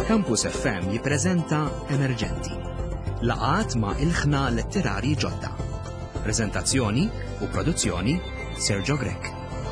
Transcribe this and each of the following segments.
Campus FM jippreżenta Emerġenti. Laqgħat ma' ilħna letterarji ġodda. Preżentazzjoni u produzzjoni Sergio Grek.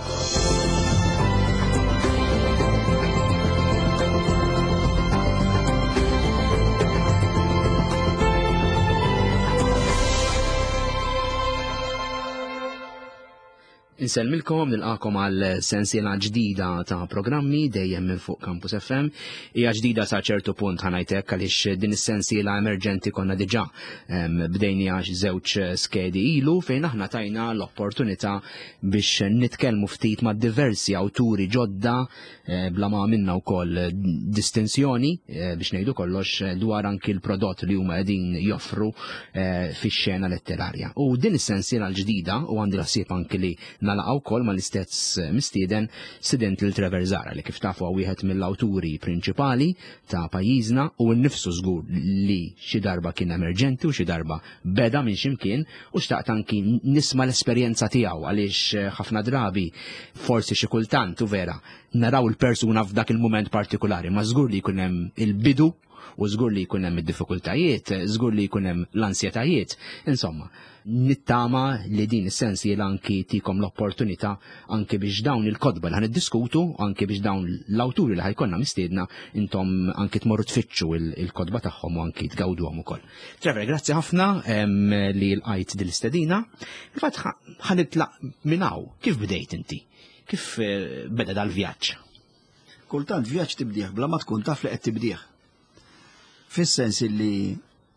Insellmilkom nilqakom għal sensiela ġdida ta' programmi dejjem minn fuq Campus FM. Hija ġdida sa' ċertu punt ħanajtek għaliex din is-sensiela emerġenti konna diġà bdejnija żewġ skedi ilu fejn aħna tajna l-opportunità biex nitkellmu ftit ma' diversi awturi ġodda bla ma minna wkoll distinzjoni biex ngħidu kollox dwar anki l-prodott li huma qegħdin joffru fix-xena letterarja. U din is-sensiela l-ġdida u għandi l-ħsieb anki li nalaqgħu wkoll mal-istess mistieden student lil Trevor Zara li kif tafu wieħed mill-awturi prinċipali ta' pajjiżna u nnifsu żgur li xi darba kien emerġenti u xi darba beda minn x'imkien u xtaqt anki nisma' l-esperjenza tiegħu għaliex ħafna drabi forsi xi kultant u vera naraw il-persuna f'dak il-mument partikolari ma żgur li jkun hemm il-bidu u żgur li jkun hemm id-diffikultajiet, żgur li jkun hemm l-ansjetajiet. Insomma, nittama li din is-sensiela anki tikom l-opportunità anki biex dawn il-kodba li ħaniddiskutu, anki biex dawn l-awturi li ħajkonna mistiedna intom anki tmorru tfittxu il-kodba tagħhom u anki tgawduhom ukoll. Trevor, grazzi ħafna li l-qajt dil-istedina. Il-fatt ħanitlaq minn hawn, kif bdejt inti? Kif beda dal-vjaġġ? Kultant vjaġġ tibdih bla ma tkun taf li qed tibdih. Fis-sens li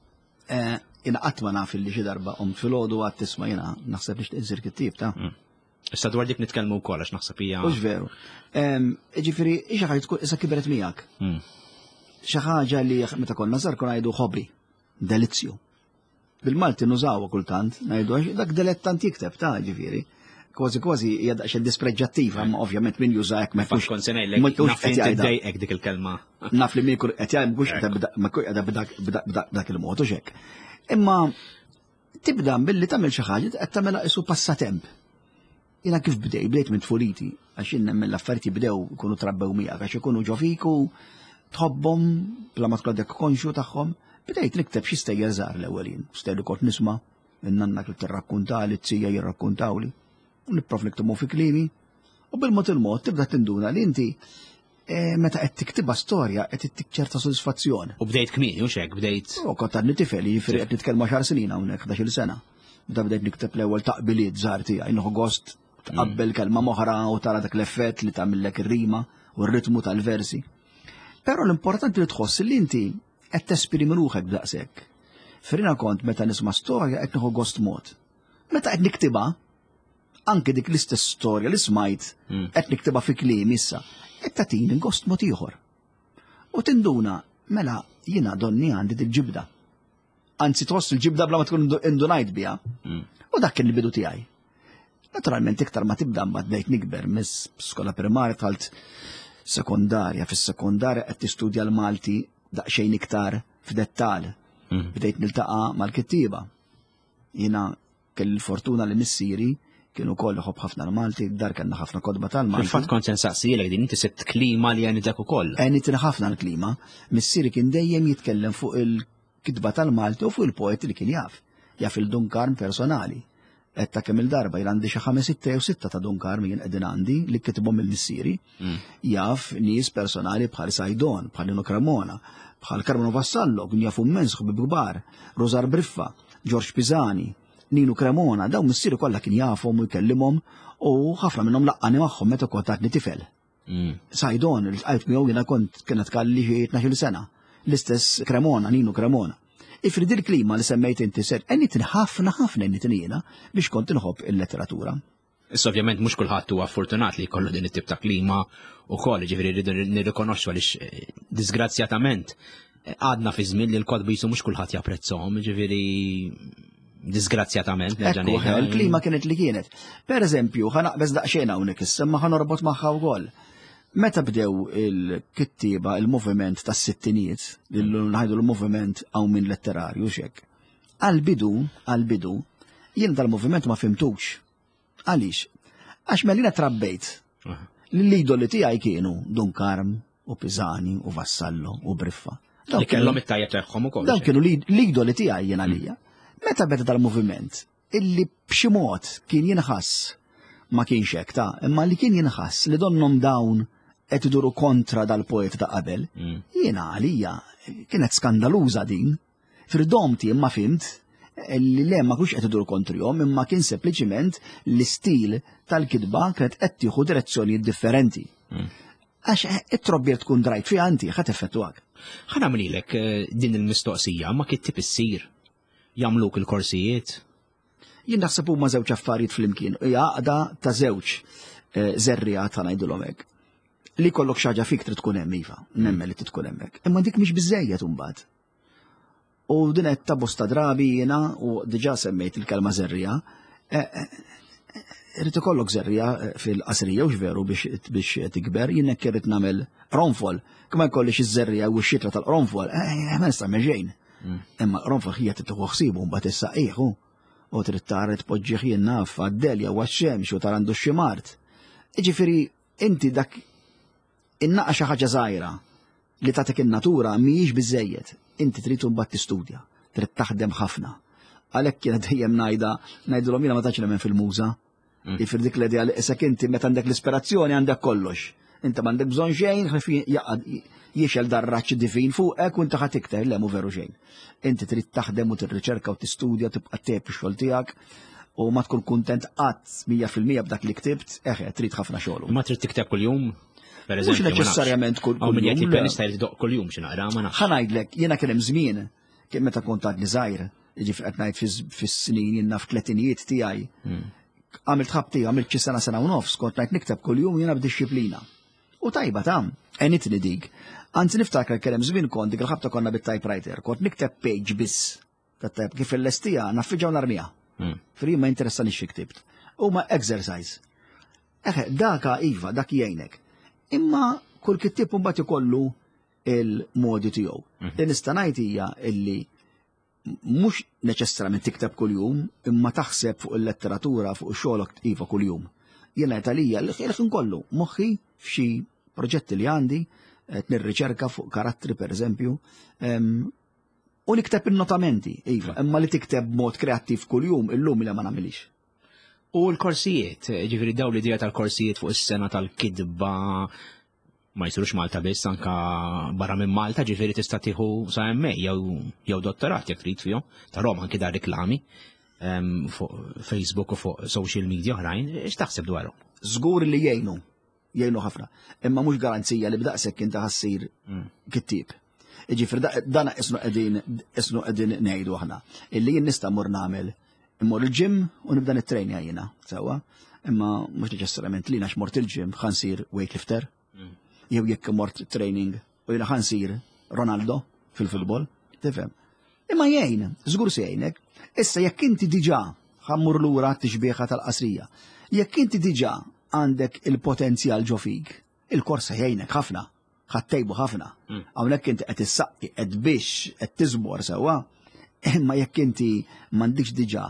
inqatt ma naf li xi darba filgħodu għad tisma' jiena naħseb li xtieq kittib ta'. Issa dwar dik nitkellmu wkoll għax naħseb hija. Mhux veru. Ġifieri xi ħaġa tkun issa kibret miegħek. Xi ħaġa li meta konna żgħar konna ngħidu hobby, delizzju. Bil-Malti nużawha kultant ngħidu dak dilettant jikteb ta' ġifieri. Kważi hija daqsxejn dispreġġattiva, ma ovvjament min juża hekk ma jkunx konsejlek naf dejqek dik il-kelma. Naf li min jkun qed jgħid mhux qiegħda b'dak il-mod u hekk. Imma tibda billi tagħmel xi ħaġa qed tagħmilha qisu passatemp. Jiena kif bdejt minn tfuliti għax innem l-affarijiet jibdew ikunu trabbew miegħek għax ikunu ġo fiku tħobbhom bla ma tkun dak konxju tagħhom. Bdejt nikteb xi stejjer żgħar l-ewwelin, stejjer kont nisma' in-nannak li tirrakkuntali, t-sija jirrakkuntawli. Nipprof niktumu fi klimi, u bil-mod il-mod tibda tinduna li inti meta qed tiktibha storja qed ittik ċerta sodisfazzjon. U bdejt kmieni u x'hekk bdejt. Kont għadni tifel jiġifieri qed nitkellmu 10 snin hawnhekk 11-il sena. Meta bdejt nikteb l-ewwel taqbiliet żgħar tiegħi nieħu gost tqabbel kelma moħra u tara dak l-effett li tagħmellek ir-rima u r-ritmu tal-versi. Però l-importanti li tħoss li inti qed tesprimi ruħek b'daqshekk. Firina kont meta nisma' storja qed nieħu gost mod. Meta qed niktibha anke dik l-istess storja li smajt qed niktibha fi kliem issa qed tagħtini gost mod ieħor. U tinduna mela jiena donni għandi dik-ġibda. Anzi tħoss il-ġibda bla ma tkun indunajt biha. U dak kien il-bidu tiegħi. Naturalment iktar ma tibda mbagħad bdejt nikber mis-skola primarja tħalt sekondarja. Fis-sekondarja qed tistudja l-Malti daqsxejn iktar f'dettall. Bdejt niltaqa' mal-kittieba. Jiena kelli l-fortuna li missieri kienu koll ħobb ħafna l-Malti, dar kellna ħafna kodba tal-Malti. Fil-fatt kont sensaqsijlek din inti sibt klima li għanitek ukoll. Għanitin ħafna l-klima. Missieri kien dejjem jitkellem fuq il-kitba tal-Malti u fuq il-poeti li kien jaf. Jaf il-Dunkarm personali. Etta kemm il-darba jgħandi xi 5-6 jew 6 ta' Dunkarm jien qegħdin għandi li kitibhom il-missieri. Jaf nies personali bħal Sajdon, bħal Nino Cremona, bħal Carmelo Vassallo, kien jafu immens ħbieb kbar, Rosar Briffa, George Pisani, Nino Cremona, dawn missieri kollha kien jafhom u jkellimhom u ħafna minnhom laqqani magħhom meta kont għadni tifel. Sajdon il-tqajt miegħu jiena kienet kalli xi 12-il sena. L-istess Cremona, Nino Cremona. Ifrid il-klima li semmejt inti ser għennitin ħafna għennitin jiena biex kont inħobb il-letteratura. Issa ovvjament mhux kulħadd huwa fortunat li jkollu din it-tip ta' klima wkoll, ġifieri rridu nirrikonoxxu għaliex disgrazzjatament għadna fi żmien li l-kotbi jisu mhux kulħadd japprezzahom, ġifieri disgrazzjatament. Il-klima kienet li kienet. Per eżempju, ħanaqbeż daqsxejn hawnhekk issa ma ħanorbot magħha wkoll. Meta bdew il-kittieba il-moviment tas-sittinijiet, ngħidu l-moviment hawn min letterarju x'hekk. Għal-bidu, jien tal-moviment ma fimtux. Għaliex? Għax mellina trabbejt. L-idoli tiegħi kienu Dunkarm u Pisani u Vassallo u Briffa. Li kellhom it-tajjeb tagħhom ukoll. Dawn kienu l-idoli tiegħi jien għalija. Meta beda dal-moviment illi b'xi mod kien jinħass ma kienx hekk imma li kien jinħass li donnom dawn qed iduru kontra dal-poet ta' qabel, jiena għalija kienet skandaluża din. Fir-domti imma fimt li le ma kux qed iduru kontrihom imma kien sempliċiment l-istil tal-kitba kienet qed tieħu direzzjonijiet differenti. Għax it-trobbier tkun drajt fiha inti ħadd effettwak. Ħa nagħmlilek din il-mistoqsija ma kittib issir jagħmluk il-korsijiet. Jien naħseb huma żewġ affarijiet flimkien. Hija għaqda ta' żewġ żerrija ta' ngħidulhom hekk. Li kollok xi ħaġa fik trid tkun hemm iva, nemmen li trid tkun hemmhekk. Imma dik mhix biżejjed imbagħad. U din qed ta' bosta drabi jiena u diġà semmejt il-kelma żerrija. Irid ikollok żerrija fil-qasrija u veru biex tikber, jien hekk irid nagħmel ronfol. Kemm ma jkollix iż-żerrija u x-xitra tal-qronfol, ma nista' meġejn. Imma qronfol hija titieħu ħsibu mbagħad issaqqiħu. U trid tara tpoġġih jien naf għad-delja u għax-xemx u tara għandu ximart. Jiġifieri inti dak innaqa xi ħaġa żgħira li tagħtik in-natura mhijiex biżejjed. Inti trid imbagħad tistudja, trid taħdem ħafna. Għalhekk kienet dejjem ngħidulhom jiena ma tantx nemmen fil-muża. Ifir dik l-idea li isek inti meta għandek l-ispirazzjoni għandek kollox. Inti m'għandek bżonn xejn jaqgħad jiexel dar-raċċ divin fuqek u inti ħadd tikter le mhu veru xejn. Inti trid taħdem u tirriċerka u tistudja tibqa' tep ix-xogħol tiegħek u ma tkun kuntent qatt 100% b'dak li ktibt, trid ħafna xogħol. Ma trid tikteb kuljum? Mhux neċessarjament kuljum. Jista' jdoq kuljum xi naqra ma nafx. Ħa ngħidlek, jiena kien hemm żmien kien meta kont għadni żgħir, jiġifieri qed ngħid fis-snin jien naf tletinijiet tiegħi. Għamilt ħabti, għamilt xi sena u nofs, kont ngħid nikteb kuljum jiena b'dixxiplina. U tajba għenitni dik. Anzi niftakar kellem żmien kont dik il-ħabta konna bit-typewriter, kont nikteb page biss. Tat-tajb kif il-lestija naffiġaw narmija. Fri ma interessanix xi ktibt. Huma exercise. Daka iva, dak jgħinek. Imma kull kittib mbagħad ikollu il-modi tiegħu. Nista' ngħid hija illi mhux neċessarjament tikteb kuljum, imma taħseb fuq il-letteratura fuq ix-xogħolok iva kuljum. Jiena qed għalija l-ħielek inkollu moħħi f'xi proġetti li għandi, qed nirriċerka fuq karattri pereżempju, u nikteb in-notamenti, iva, imma li tikteb mod kreattiv kuljum illum li ma nagħmilix. U l-korsijiet, ġifieri dawn l-idea tal-korsijiet fuq is-sena tal-kidba ma jsirux Malta biss anka barra minn Malta, ġifieri tista' tieħu sa MA jew dottorat jekk trid fihom, ta' Roma anke dar reklami fuq Facebook u fuq social media oħrajn, x'taħseb dwarhom? Żgur li jgħinu ħafna, imma mhux garanzija li b'daqshekk inti ħassir kittieb. Ġifieri dan isnu qegħdin ngħidu aħna. Illi jien nista' mmur nagħmel immur il-ġim u nibda nittrejnja jiena sewwa, imma mhux neċessarjament li mort il-ġim ħansir weightlifter. Jew jekk mort training u jiena ħansir Ronaldo fil-futbol, tifhem. Imma jgħin, żgur se jgħinek. Issa jekk inti diġà ħammur lura t-tixbieħa tal-qasrija, jekk inti diġà għandek il-potenzjal ġo fik, il-korsa jgħinek ħafna, ħattejbu ħafna. Hawnhekk inti qed issaqqi qed biex qed tiżbor sewwa, imma jekk inti m'għandikx diġà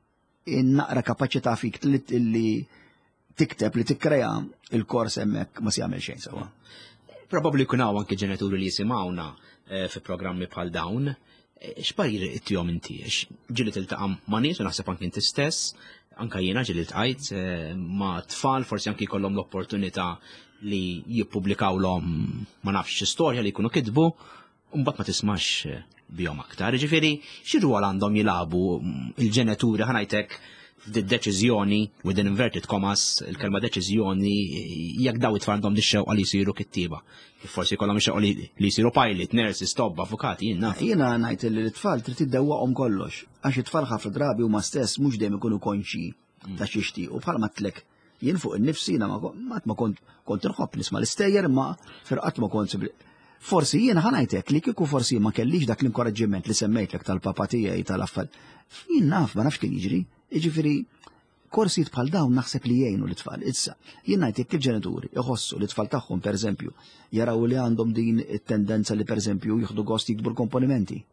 innaqra kapaċità fik li tikteb li tikkrea il-kors hemmhekk ma se jagħmel xejn sewwa. Probabbli jkun hawn anke ġenituri li jisimgħuna fi programmi bħal dawn. X'parir ittihom inti? Ġieli tiltaqa' ma' nies u naħseb anke inti stess, anke jiena ġieli tqajt ma' tfal forsi anke jkollhom l-opportunità li jippubblikawlhom ma nafx xi storja li jkunu kitbu u mbagħad ma tismax bihom aktar. Ġifieri xi rwol għandhom jilagħbu il-ġenituri ħanajtek f'deċiżjoni within inverted commas il-kelma deċiżjoni jekk daw it-tfal għandhom dix-xewqa li jsiru kittieba. Forsi jkollhom ix-xewqa li jsiru pilot, nurses, tobba, avukati, jien naf. Jiena ngħid li l-tfal trid tiddewwaqhom kollox, għax it-tfal ħafna drabi huma stess mhux dejjem ikunu konxi ta' xi jixtiequ bħalma tlek jien fuq innifsi jiena ma kont inħobb nisma' l-istejjer imma firqat ma kont forsi jiena ħanajtek li kieku forsi ma kellix dak l-inkoraġġiment li semmejtlek tal-papa tiegħi tal-affar. Jien naf ma nafx kien jiġri. Jiġifieri korsijiet bħal dawn naħseb li jgħinu l-tfal. Issa, jien ngħid jekk il-ġenituri iħossu li tfal tagħhom pereżempju jaraw li għandhom din it-tendenza li pereżempju jieħdu gost jiktbu l-komponimenti.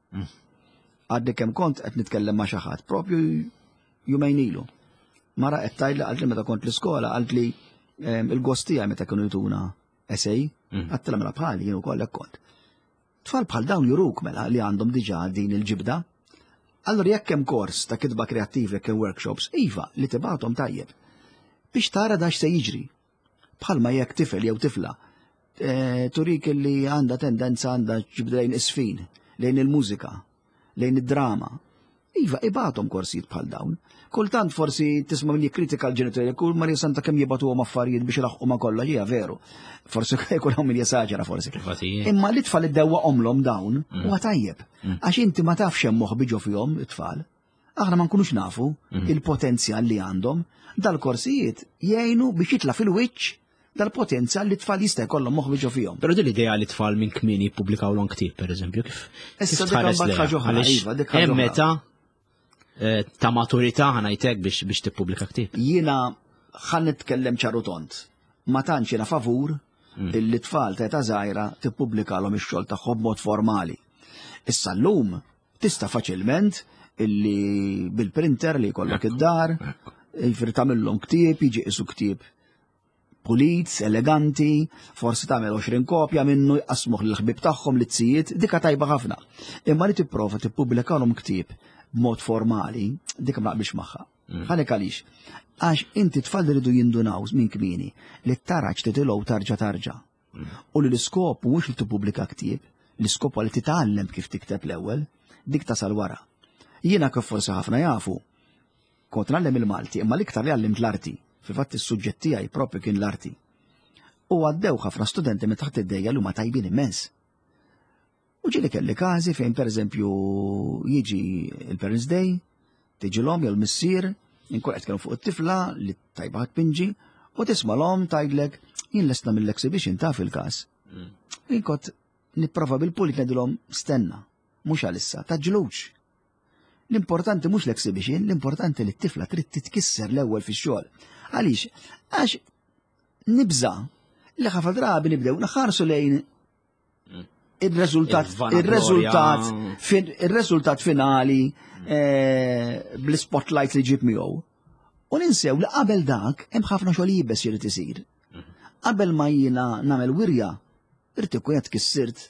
Għadni kemm kont qed nitkellem ma' xi ħadd propju jumejn ilu. Mara qed tgħidli qalt li meta kont l-iskola qalt li il-gost tiegħi meta kienu jtuna essay, għattela mela bħali, jien ukoll hekk kont. Tfal bħal dawn juruk mela li għandhom diġà din il-ġibda. Allora jekk hemm kors ta' kitba kreattiv, jekk hemm workshops, iva li tibgħathom tajjeb. Biex tara dax se jiġri. Bħalma jekk tifel jew tifla turik li għandha tendenza għandha ġibda lejn isfin, lejn il-mużika, lejn id-drama. Iva, ibgħathom korsijiet bħal dawn. Kultant forsi tisma' min jikkritika l-ġenitori, kull ma santa kemm jibgħatuhom affarijiet biex ilaħqu ma kollha hija veru. Forsi jkun hawn min jesaġera forsi. Imma li tfal iddewwaqhomlhom dawn huwa tajjeb. Għax inti ma tafx hemm moħħ biġu fihom it-tfal. Aħna ma nkunux nafu il-potenzjal li għandhom, dal-korsijiet jgħinu biex jitla' fil-wiċċ dal-potenzjal li tfal jista' jkollhom moħħ biġu fihom. Però din l-idea li tfal minn kmieni jippubblikaw l ktieb pereżempju kif tħares hemm meta ta' maturità ħanajtek biex tippubblika ktieb. Jiena ħan nitkellem ċaru tont. Ma tantx jiena favur illi tfal ta' żgħira tippubblikalhom ix-xogħol tagħhom b'mod formali. Issa llum tista' faċilment illi bil-printer li jkollok id-dar, jifri tagħmilhom ktieb, jiġi qisu ktieb pulit, eleganti, forsi tagħmel 20 kopja minnu jqasmuh lill-ħbib tagħhom li tzijiet, dika tajba ħafna. Imma li tipprova tippubblikalhom ktieb b'mod formali, dik ma naqbilx magħha. Ħalek għaliex. Għax inti tfal iridu jindunaw minn kmieni li t-taraġ titilgħu tarġa'. U li l-iskop mhux li tippubblika ktieb, l-iskop li titgħallem kif tikteb l-ewwel, dik tasal wara. Jiena kif forsi ħafna jafu, kont nagħllem il-Malti, imma l-iktar li għallimt l-arti. Fil-fatt is-suġġett tiegħi proprju kien l-arti. U għaddew ħafna studenti minn taħt id-dejja li huma tajbin immens. U ġieli kelli każi fejn pereżempju jiġi il-Parents Day, tiġilhom jew l-missier, inkun qed kienu fuq it-tifla li tajba pinġi, u tisma' tgħidlek jien lest nagħmel l-exhibition taf il-każ. Jien kont nipprova bil-puli ngħidilhom stenna, mhux għalissa, taġġilux. L-importanti mhux l-exhibition, l-importanti li t-tifla trid titkisser l-ewwel fix-xogħol. Għaliex, għax nibża li ħafna drabi nibdew naħarsu lejn il-reżultat finali bl-spotlight li ġib miegħu. U ninsew li qabel dak hemm ħafna xogħol jibes irid isir. Qabel ma jiena nagħmel wirja, irid ikun qed kissirt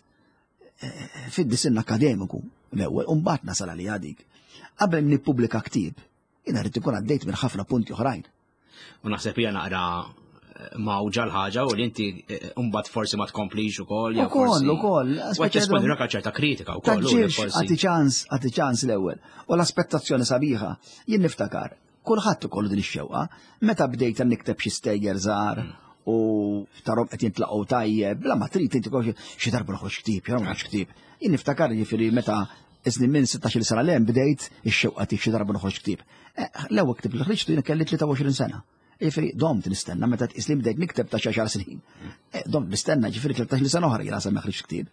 fid-disinn akademiku l-ewwel u mbagħad nasal għalija dik. Qabel nippubblika ktieb, jiena rrid ikun għaddejt minn ħafna punti oħrajn. U naħseb hija naqra mawġa l-ħaġa u li inti mbagħad forsi ma tkomplix ukoll jew forsi. Ukoll. Għax jespondirek għal ċerta kritika wkoll. Għati ċans l-ewwel. U l-aspettazzjoni sabiħa jien niftakar. Kulħadd ukoll din ix-xewqa, meta bdejt nikteb xi stejjer żgħar u tarhom qed jintlaqgħu tajjeb, bla ma trid inti xi darba noħroġ ktieb, jew noħroġ ktieb. Jien niftakar jiġifieri meta iżni minn 16 sena l-hemm bdejt ix-xewqa tiegħi xi darba noħroġ ktieb. L-ewwel ktieb li ħriġtu jiena kelli 23 sena. Ġifieri domt nistenna meta tqis li bdejt nikteb ta' xi 10 snin. Domt nistenna ġifieri 13 sena oħra jiena sa ma ħriġ ktieb.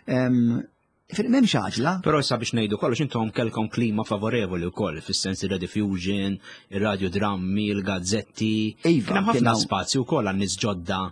Ġifieri m'hemmx għaġla. Però issa biex ngħidu kollox intom kellkom klima favorevoli wkoll fis-sens ir-rediffusion, ir-radiodrammi, il-gazzetti. Kien hemm ħafna spazju wkoll għan-nies ġodda.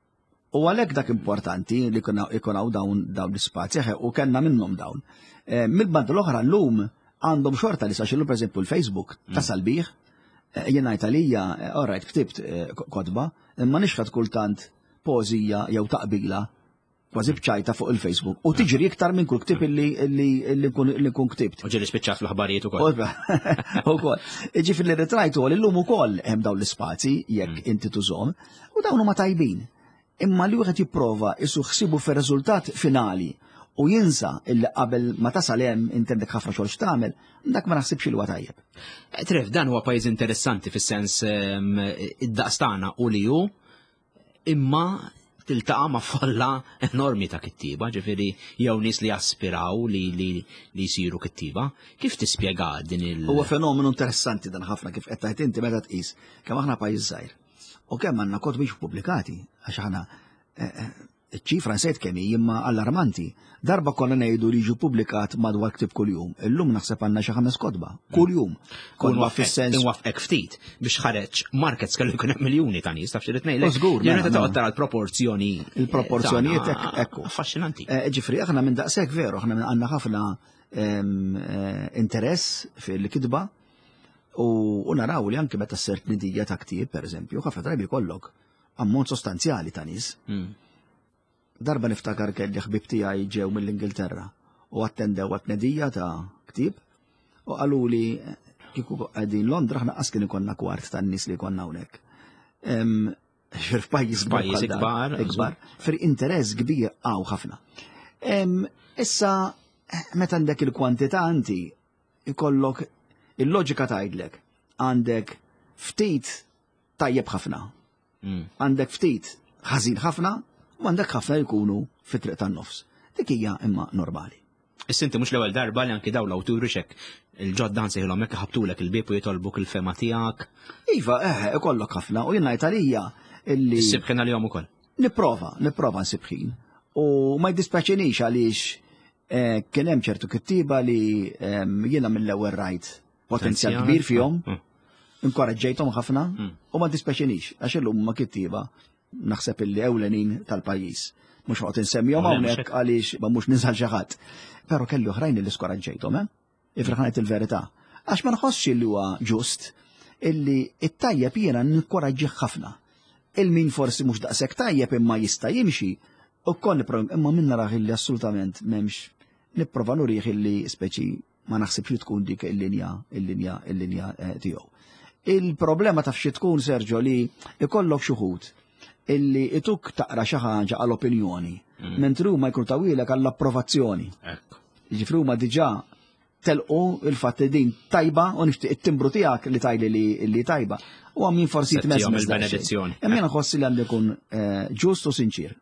U għalhekk dak importanti li jkun hawn dawn l-ispazji u kellna minnhom dawn. Mill-banda l-oħra llum għandhom xorta li sax illum pereżempju l-Facebook tasal bih. Jien ngħid għalija, orajt ktibt kotba, imma nixħad kultant pożija jew taqbila kważi bċajta fuq il-Facebook. U tiġri iktar minn kull ktib li nkun ktibt. U ġieli spiċċat fl-aħbarijiet ukoll. Ukoll. Ġifieri li ritrajtu għal illum ukoll hemm dawn l-ispazji jekk inti tużhom u dawn huma tajbin. Imma li wieħed jipprova isu ħsibu fir-riżultat finali u jinsa illi qabel ma tasal hemm inti għandek ħafna xogħol x'tagħmel, dak ma naħsibx li huwa tajjeb. Tref, dan huwa pajjiż interessanti fis-sens id-daqs tagħna u li hu imma tiltaqa' ma' folla enormi ta' kittiba, ġifieri jew nies li jaspiraw li jsiru kittiba. Kif tispjega din il- Huwa fenomenu interessanti dan ħafna kif qed tgħid inti meta tqis kemm aħna pajjiż żgħir. U kemm għandna kotbi pubblikati għax aħna iċ-ċifra nsejt kemm hi imma allarmanti. Darba konna ngħidu li jiġu pubblikat madwar ktib kuljum. Illum naħseb għandna xi 5 kotba kuljum. Kotba fis-sens inwaffqek ftit biex ħareġ markets kellu jkun hemm miljuni ta' nies taf xi rid ngħidlek. Jien qed toqgħod tara l-proporzjoni. Il-proporzjonijiet hekk. Affaxxinanti. Ġifri aħna minn daqshekk veru, aħna għandna ħafna interess fil-kitba u naraw li anke meta ssert nidija ta' ktieb pereżempju, ħafna drabi jkollok ammont sostanzjali ta' nies. darba niftakar kelli ħbib tiegħi ġew mill-Ingilterra u attendew għat-tnedija ta' ktieb u qalu li kieku qegħdin Londra ħna qas kien ikollna kwart tan-nies li konna hawnhekk. F'pajjiż ikbar, interess kbir ħafna. Issa meta għandek il-kwantità inti ikollok il-loġika tgħidlek għandek ftit tajjeb ħafna. Għandek ftit ħażin ħafna u għandek ħafna jkunu fit-triq tan-nofs. Dik hija imma normali. Issa inti mhux l-ewwel darba li anki dawn l-awturi xek il-ġodda nsejħilhom hekk ħabtulek il-bieb u jitolbuk il-fema tiegħek. Iva, ikollok ħafna u jien ngħid għalija illi issib ħin għalihom ukoll. Nipprova nsib ħin. U ma jdispjaċinix għaliex kien hemm ċertu kittiba li jiena mill-ewwel rajt potenzjal kbir fihom, inkoraġġejthom ħafna u ma jdispjaċinix għax illum huma kittiba naħseb illi ewlenin tal-pajjiż. Mhux noqgħod insemmihom hawnhekk għaliex ma mhux ninżal xi ħadd. Però kelli oħrajn li skoraġġejthom, ifraħanet il-verità. Għax ma nħossx li huwa ġust illi it-tajjeb jiena nikkoraġġih ħafna. Il-min forsi mhux daqshekk tajjeb imma jista' jimxi ukoll imma min naraħ illi assolutament m'hemmx nipprova nurih illi speċi ma naħsibx li tkun dik il-linja tiegħu. Il-problema taf xi tkun Sergio li ikollok xi wħud illi ituk taqra xi ħaġa għall-opinjoni, mentri huma jkunu tawilek għall-approvazzjoni. Jiġifieri huma diġà telqu il-fatt li din tajba u nixtieq it-timbru tiegħek li tajli li tajba. U min forsi tmezz benedizzjoni. Hemm jiena nħossi li għandu jkun ġust u sinċir.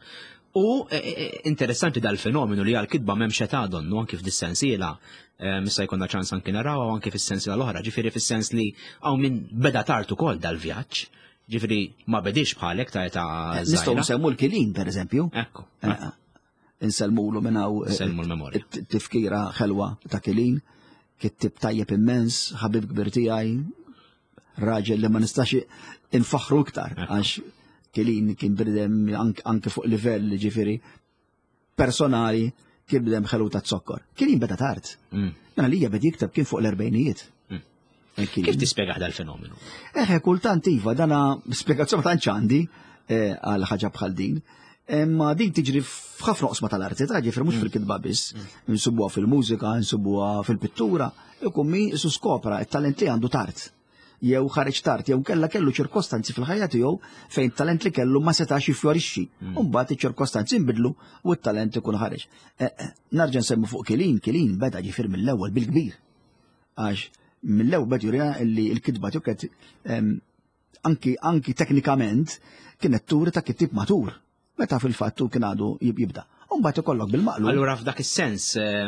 U interessanti dal-fenomenu li għal-kitba m'hemmx età donnu anki f'dis-sensiela mista jkollna ċans anki naraw anki fis-sensiela l-oħra, ġifieri fis-sens li hawn min beda tard ukoll dal-vjaġġ. Ġifri ma bedix bħalek ta' żgħira. Nistgħu nsemmu l-Kilin pereżempju. Ekku. Inselmulu minn hawn tifkira ħelwa ta' Kilin, kittib tajjeb immens, ħabib kbir tiegħi, raġel li ma nistax infaħru iktar għax Kilin kien bidem anke fuq livell ġifieri personali kien bidem ħelwa ta' zokkor. Kilin beda tard. Mela li beda jikteb kien fuq l-erbejnijiet. Kif tispjegaħ dal-fenomenu? Kultant iva, dana spjegazzjoni tant ċandi għal ħaġa bħal din. Ma din tiġri f'ħafna oqsma tal-arti, ġifri mhux fil-kitba biss. Insubuha fil-mużika, insubuha fil-pittura, ikun min isu skopra it-talent li għandu tard. Jew ħareġ tard, jew kellha kellu ċirkostanzi fil-ħajja tiegħu fejn talent li kellu ma setax jiffjorixxi. U mbagħad iċ-ċirkostanzi nbidlu u t-talent ikun ħareġ. Narġa' nsemmu fuq Kilin beda ġifier mill-ewwel bil-kbir. Għax mill-ewwel bed jurina li l-kitba tiegħu kienet anki teknikament kienet turi ta' kittib matur. Meta fil-fattu kien għadu jibda. U mbagħad ikollok bil-maqlub. Allura f'dak is-sens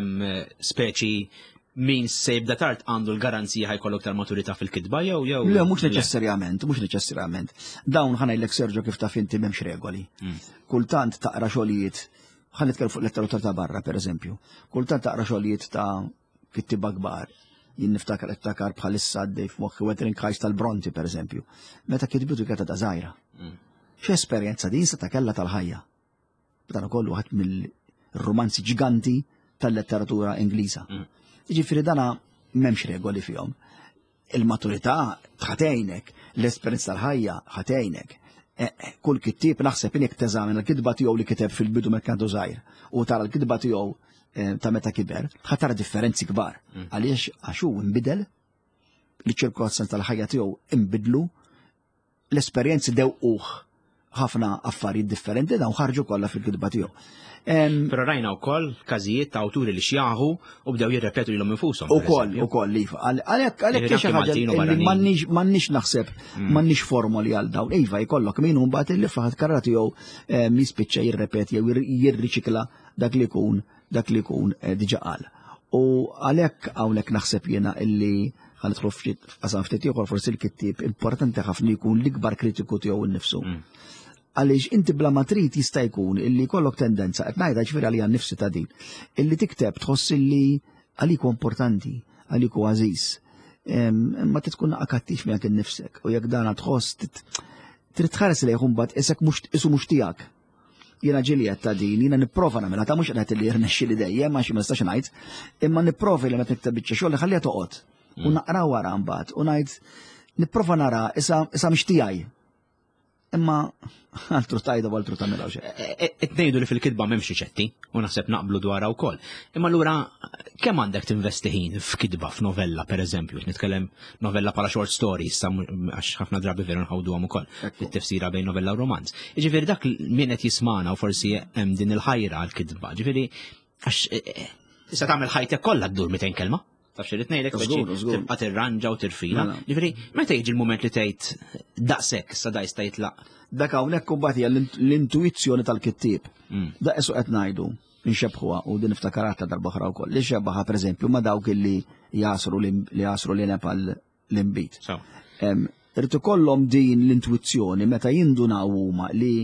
speċi min se jibda tard għandu l-garanzija ħajkollok tal-maturità fil-kitba jew. Le mhux neċessarjament. Dawn ħanajlek Sergio kif taf inti m'hemmx regoli. Kultant taqra xogħlijiet, ħan nitkellem fuq letteratura ta' barra pereżempju. Kultant taqra xogħlijiet ta' kittiba kbar. Jien niftakar bħalissa għaddej f'moħħi Wuthering Heights tal-Bronte pereżempju. Meta kitbitu kienet ta' żgħira. X'esperjenza din se ta' kellha tal-ħajja. Dan ukoll waħed mill-romanzi ġiganti tal-letteratura Ingliża. Jiġifieri dana m'hemmx regoli fihom. Il-maturità ħatejnek, l-esperjenza tal-ħajja ħatejnek. Kull kittieb naħseb inek teżamina l-kitba tiegħu li kiteb fil-bidu meta kien żgħir u tara l-kitba tiegħu ta' meta kiber, ħatara differenzi kbar. Għaliex għaxu imbidel, l-ċirkostanzi tal-ħajja tiegħu imbidlu, l-esperjenzi dewquh ħafna affarijiet differenti dawn ħarġu kollha fil-kitba tiegħu. Però rajna wkoll każijiet ta' awturi li xjaħu u bdew jirrepetu lilhom infushom. Ukoll iva. Għalhekk xi ħaġa li m'għandniex naħseb m'għandniex formoli għal dawn. Iva jkollok min hu mbagħad illi fl-aħħar karra tiegħu jispiċċa jirrepeti jew jirriċikla dak li jkun diġà qal. U għalhekk hawnhekk naħseb jiena illi ħanidħlu f'qasam ftit ieħor forsi l-kittieb importanti ħafna jkun l-ikbar kritiku tiegħu nnifsu. Għaliex inti bla ma trid jista' jkun illi jkollok tendenza qed ngħidha ġifieri għalija nnifsi ta' din. Illi tikteb tħoss illi għalik importanti, għalik għażiż. Ma tkun akattif miegħek innifsek u jekk dan tħoss trid tħares lejh imbagħad isek isu mhux tiegħek. Jiena ġiljet ta' din, jiena nipprova nagħmilha ta' mhux qed li jirnexxi li dejjem għax ma nistax ngħid, imma nipprova li meta tikteb biċċa xogħol ħallija toqgħod u naqra wara mbagħad u ngħid nipprova nara issa mhix tiegħi. imma għaltru tajda u għaltru tamela xejn. Ngħidu li fil-kitba m'hemmx riċetti u naħseb naqblu dwarha wkoll. Imma allura kemm għandek tinvesti ħin f'kitba f'novella pereżempju, nitkellem novella bħala short stories għax ħafna drabi veru nħawduhom ukoll fit-tifsira bejn novella u romanz. Jiġifieri dak min qed jismana u forsi hemm din il-ħajra għall-kitba, ġifieri għax issa tagħmel ħajtek kollha ddur 200 kelma. Taf xirrit ngħidlek biex tibqa' tirranġa u tirfila. Ġifieri meta jiġi l-mument li tgħid daqshekk sa dajs jitlaq. Dak hawnhekk imbagħad hija l-intuizzjoni tal-kittieb. Dak esu qed ngħidu nxebbħuha u din niftakarha darba oħra wkoll. Li xebbaħa pereżempju ma' dawk li jasru li nepal l-imbit. Irid ikollhom din l-intuizzjoni meta jindunaw huma li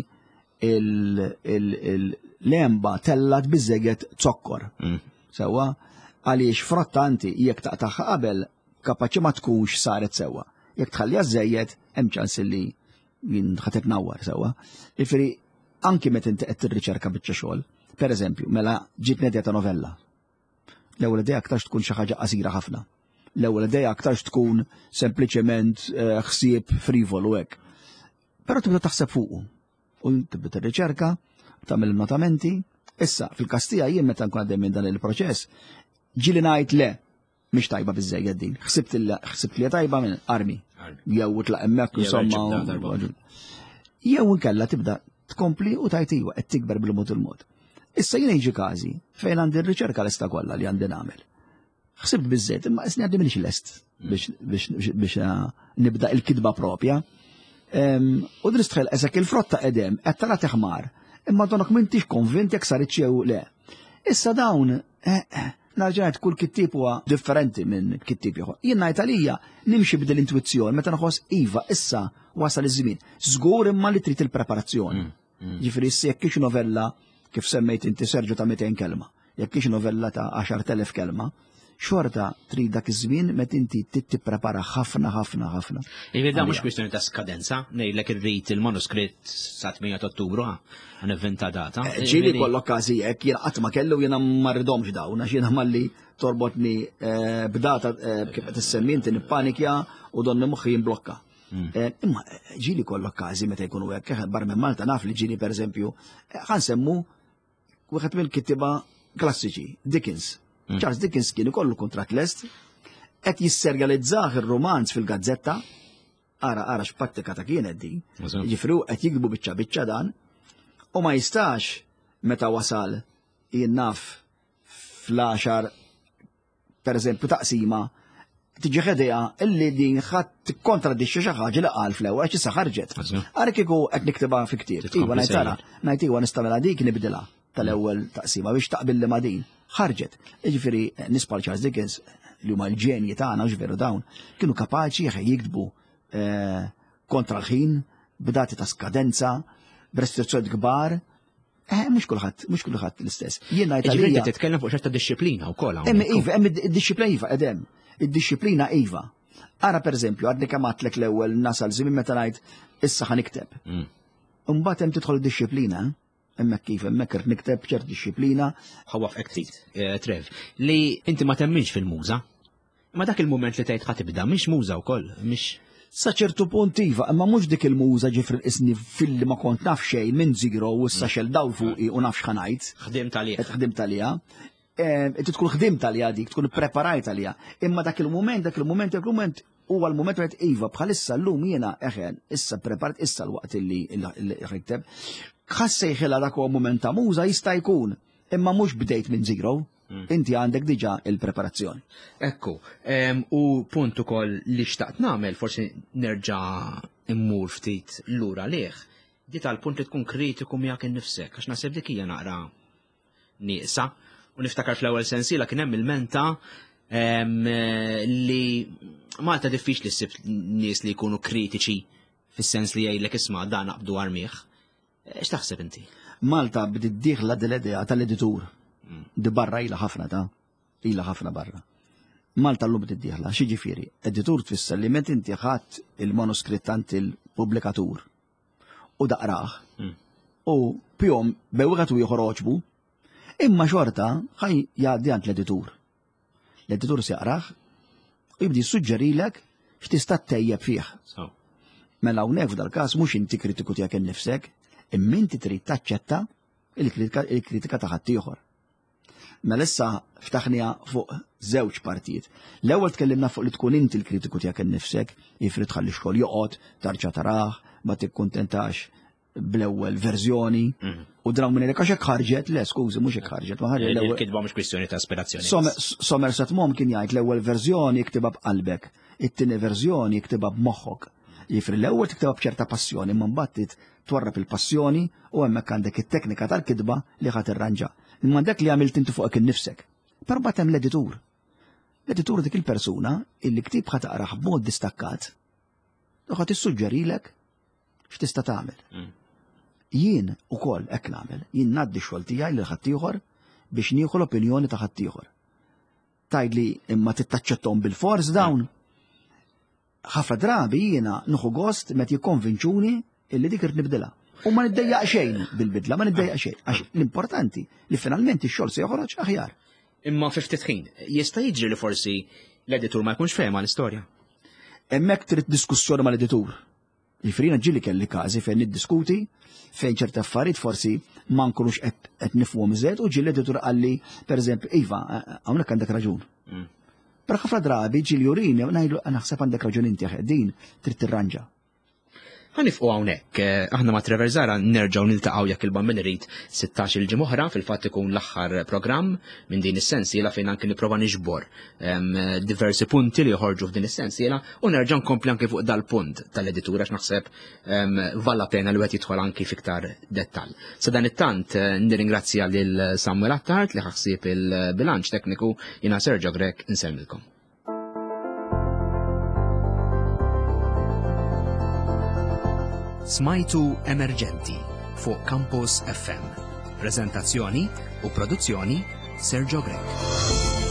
l-emba tellat biżżejjed zokkor. Sewwa għaliex frottanti jekk taqtaħħa qabel kapaċi ma tkunx saret sewwa. Jekk tħallija żejjed hemm ċans li ħadd tnawwar sewwa. Jiġifieri anki meta inti qed tirriċerka biċċa xogħol, pereżempju, mela ġiet nedja ta' novella. L-ewwel idea aktarx tkun xi ħaġa qasira ħafna. L-ewwel idea aktarx tkun sempliċement ħsieb frivolu hekk. Però tibda taħseb fuqu. U tibda tirriċerka, tagħmel notamenti. Issa fil-kastija jien meta nkun għaddej minn dan il-proċess, ġili ngħid le mhix tajba biżżejjed din. Ħsibt li tajba minn armi. Jew tlaq hemmhekk insomma. Jew inkella tibda tkompli u tajt iwa qed tikber bil-mod il-mod. Issa jien jiġi każi fejn għandi r-riċerka lesta kollha li għandi nagħmel. Ħsibt biżżejjed imma isni għaddi minix lest biex nibda il-kitba propja. U dristħel eżek il-frotta qedem qed tara teħmar. Imma donok m'intix konvint jekk sarit jew le. Issa dawn narġajt kull kittib huwa differenti minn kittib ieħor. Jien ngħid għalija nimxi b'din l-intwizzjoni meta nħoss iva issa wasal iż-żmien. Żgur imma li trid il-preparazzjoni. Ġifieri issa jekk kienx novella kif semmejt inti Serġu ta' 200 kelma, jekk kienx novella ta' 10,000 kelma, xorta trid dak iż-żmien meta inti tipprepara ħafna. Ivi da mhux kwistjoni ta' skadenza, ngħidlek irrid il-manuskritt sa 8 Ottubru għaneventa data. Ġieli kollok każi hekk jien qatt ma kellu jiena ma rridhomx dawn għax jiena malli torbotni b'data kif qed issemmi inti nippanikja u donni moħħi jinblokka. Imma ġieli kollok każi meta jkunu hekk barra minn Malta naf li ġieli pereżempju ħansemmu wieħed mill-kittiba klassiċi, Dickens. Charles Dickens kien ikollu kuntratt lest, qed jisserjalizzah ir-romanz fil-gazzetta, ara x'pattika ta' kienet din, jiġifieri qed jikbu biċċa dan, u ma jistax meta wasal jinnaf fl-10 pereżempju taqsima tiġi ħedija illi din ħadd tikkontradixxi xi ħaġa li qal fl-ewwel għax issa ħarġet. Ara kieku qed niktibha fi ktieb. Iva ngħid tara, ngħid iwa nistamela dik nibdilha tal-ewwel taqsima biex taqbilli ma' din. Ħarġet. Jiġifieri nispa' Charles Dickens li huma l-ġenji tagħna ġveru dawn kienu kapaċi jiktbu kontra l-ħin, b'dati ta' skadenza, b'restrizzjoni kbar. Mhux kulħadd l-istess. Jien ngħid għalija titkellem fuq ċerta disċiplina wkoll. Hemm id-disċiplina iva qedem. Id-disċiplina iva. Ara pereżempju għadni kemm għadlek l-ewwel nasal żmien meta ngħid issa ħanikteb. Imbagħad hemm tidħol id-disċiplina hemmhekk kif hemmhekk irid nikteb ċert disċiplina. Ħawaf ftit, Trev, li inti ma temminx fil-muża. Ma dak il-mument li tgħid ħatibda mhix muża wkoll, mhix. Sa ċertu punt iva, imma mhux dik il-muża ġifri isni fil-li ma kont naf xejn minn zero u issa xel daw fuqi u nafx ħanajt. Ħdimt għalija. Ħdimt għalija. Tkun ħdimt għalija dik, tkun preparajt għalija. Imma dak il-moment huwa l-moment għed iva bħalissa l-lum jiena issa preparat issa l-waqt li ħrikteb. Ħassejħilha dak huwa moment ta' muża jista' jkun, imma mhux bdejt minn zero. Inti għandek diġà il-preparazzjoni. Ekku, u punt ukoll li xtaqt nagħmel forsi nerġa' immur ftit lura lih. Di tal-punt li tkun kritiku miegħek innifsek għax naħseb dik hija naqra nieqsa u niftakar fl-ewwel sensiela kien hemm il-menta li Malta diffiċli ssib nies li jkunu kritiċi fis-sens li jgħidlek isma' dan naqbdu armih. X'taħseb inti? Malta bdiet dieħla dil-idea tal-editur. Di barra ila ħafna barra. Malta l-lum bdiet-dieħla, xi ġifieri, editur tfisser li meta inti ħadd il-manuskritt tant il-pubblikatur u daqrah u pjom bewwieħed u joħroġbu, imma xorta ħaj jgħaddi għand l-editur. L-editur se jaqrah u jibdi jissuġġerilek x'tista' ttejjeb fih. Mela hawnhekk f'dal-każ mhux inti kritiku tiegħek innifsek, imma inti trid taċċetta il-kritika ta' ħaddieħor. Mela issa ftaħniha fuq żewġ partijiet. L-ewwel tkellimna fuq li tkun inti l-kritiku tiegħek innifsek, jifri tħalli xogħol joqgħod, tarġa' tarah, ma tikkuntentax bl-ewwel verżjoni u draw minn hekk hekk ħarġet, le skużi mhux hekk ħarġet, ma ħarġet l-ewwel. Il-kitba mhux kwistjoni ta' aspirazzjoni. Somerset Maugham kien jgħid l-ewwel verżjoni iktibha b'qalbek, it-tieni verżjoni iktibha b'moħħok. Jifri l-ewwel tiktibha b'ċerta passjoni, imma mbagħad twarrab il-passjoni u hemmhekk għandek it-teknika tal-kitba li ħadd irranġa. Imma dak li għamilt inti fuqek innifsek. Però mbagħad hemm l-editur. L-editur dik il-persuna illi ktib ħa taqrah b'mod distakkat u ħadd issuġġerilek x'tista' tagħmel. Jien ukoll hekk nagħmel, jien ngħaddi x-xogħol tiegħi lil ħaddieħor biex nieħu l-opinjoni ta' ħaddieħor. Tgħidli imma tittaċċettom bil-fors dawn. Ħafna drabi jiena nieħu gost meta jikkonvinċuni illi dik irid nibdilha. U ma niddejjaq xejn bil-bidla, ma niddejjaq xejn, għax l-importanti li finalment ix-xogħol se joħroġ aħjar. Imma fi ftit ħin, jista' jiġri li forsi l-editur ma jkunx fehma l-istorja. Hemmhekk trid diskussjoni mal-editur. Jifrina ġili kelli każi fejn niddiskuti fejn ċerti affarijiet forsi ma nkunux qed nifhmuhom iżgħet u ġie l-editur qalli pereżempju iva hawnhekk għandek raġun. Però ħafna drabi ġieli jurini ngħidu naħseb għandek raġun inti din trid tirranġa. Ħanifqu hawnhekk, aħna ma' Trevor Zara nerġgħu niltaqgħu jekk il-bammin irid 16 il-ġimgħa oħra fil-fatt ikun l-aħħar programm minn din is-sensiela fejn anke nipprova niġbor diversi punti li joħorġu f'din is-sensiela u nerġa' nkompli anke fuq dal-punt tal-editura għax naħseb valla pena li wieħed jidħol anke fiktar dettall. Sa dan it-tant nirringrazzja lil Samuel Attard li ħassib il-bilanċ tekniku jiena Sergio Grek insemmilkom. Smajtu Emerġenti fuq Campus FM. Prezentazzjoni u produzzjoni Sergio Grek.